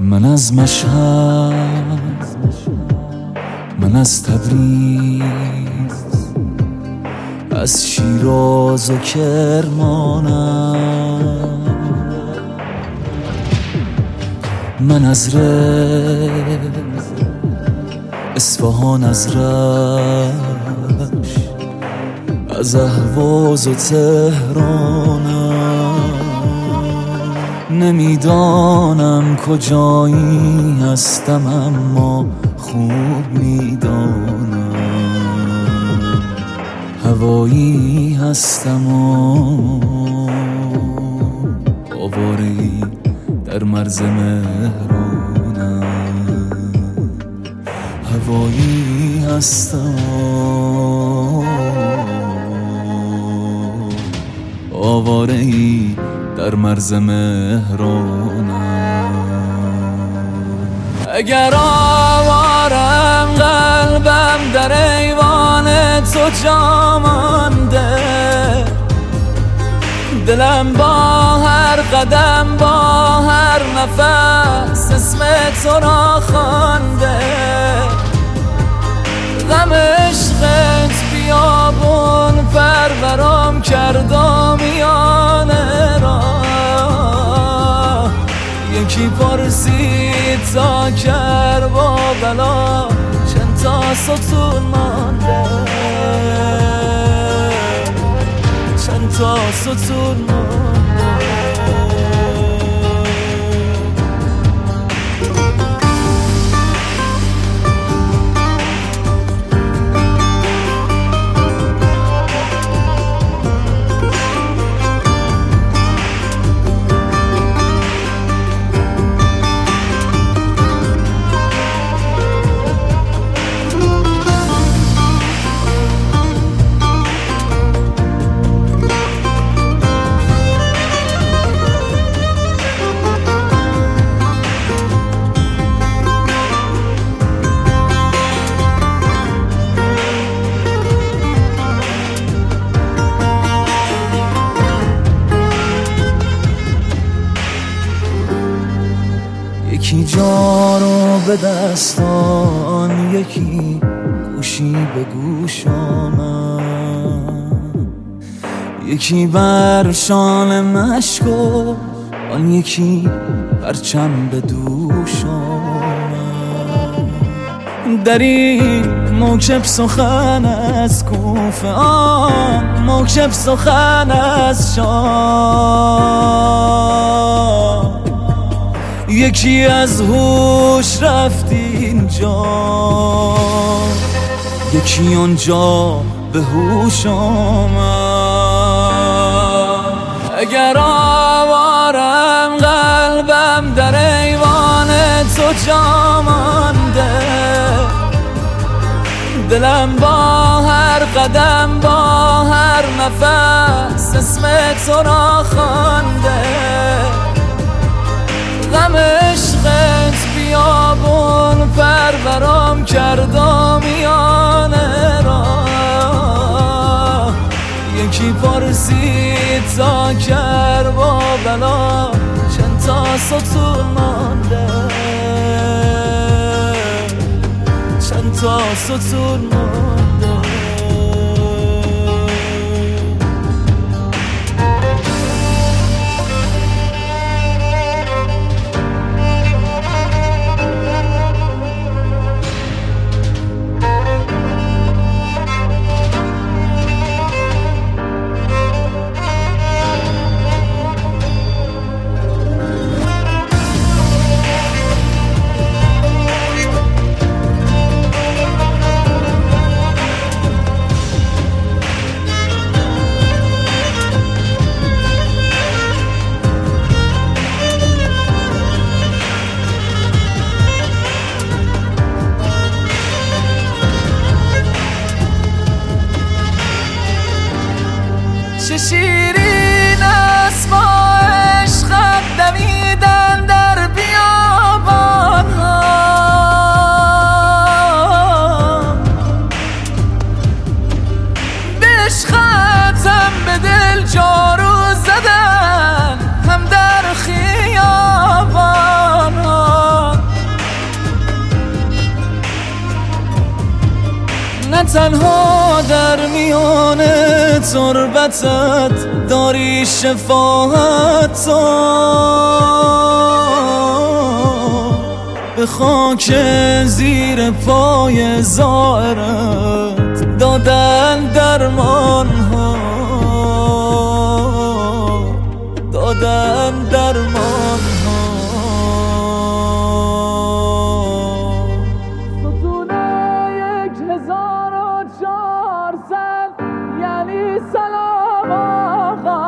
من از مشهد، من از تبریز، از شیراز و کرمانم، من از رز، اصفهان، از رشت، از اهواز و تهرانم. نمیدانم کجایی هستم اما خوب میدانم هوایی هستم و آواره‌ای در مرز مهرانم. هوایی هستم و آواره‌ای در مرز مهرانم. اگر آوارم قلبم در ایوان تو جا مانده، دلم با هر قدم با هر نفس اسم تو را خوانده. غم عشقت بیابون پرورم کرد و میانه را. یکی پرسید تا کربلا چند تا ستون مانده، چند تا ستون مانده. یکی جا رو به دستان، یکی گوشی به گوش آمد، یکی بر شانه مشک و آن یکی پرچم به دوش آمد. در این موکب سخن از کوفه، آن موکب سخن از شام، یکی از هوش رفت اینجا، یکی آنجا به هوش آمد. اگر آوارم قلبم در ایوان تو جا مانده، دلم با هر قدم با هر نفس اسم تو را خوانده. غم عشقت بیابون پرورم کرد و میانه را. یکی پرسید تا کربلا چند تا ستون مانده، چند تا ستون مانده. تنها در میان تربتت داری شفاعت تو، به خاک زیر پای زائرت دادن درمان ها، دادن درمان ها. ستونه 1400 یعنی سلام آقا،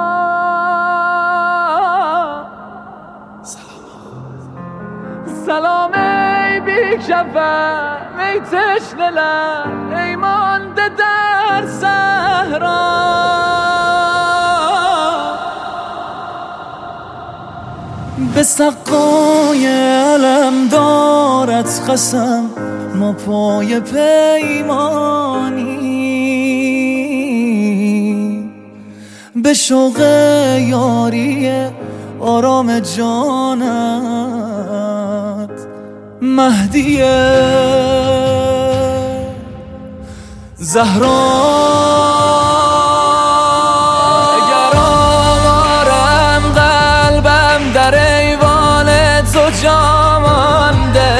سلام ای بی کفن ای تشنه لب ای مانده در صحرا، به سقای علمدارت قسم ما پای پیمانی، به شوق یاری آرام جانت مهدی زهرا. اگر آوارم قلبم در ایوان تو جا مانده،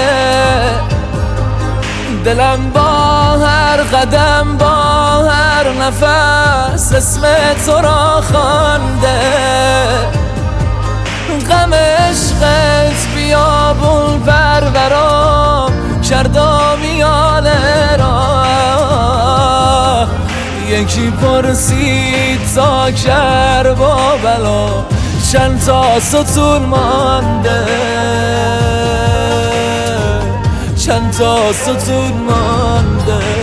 دلم با هر قدم با هر نفس اسم تو را خوانده، غم عشقت بیابون پرورام کردا میانه را، یکی پرسید تا کربا بلا چند تا ستون مانده، چند تا ستون مانده.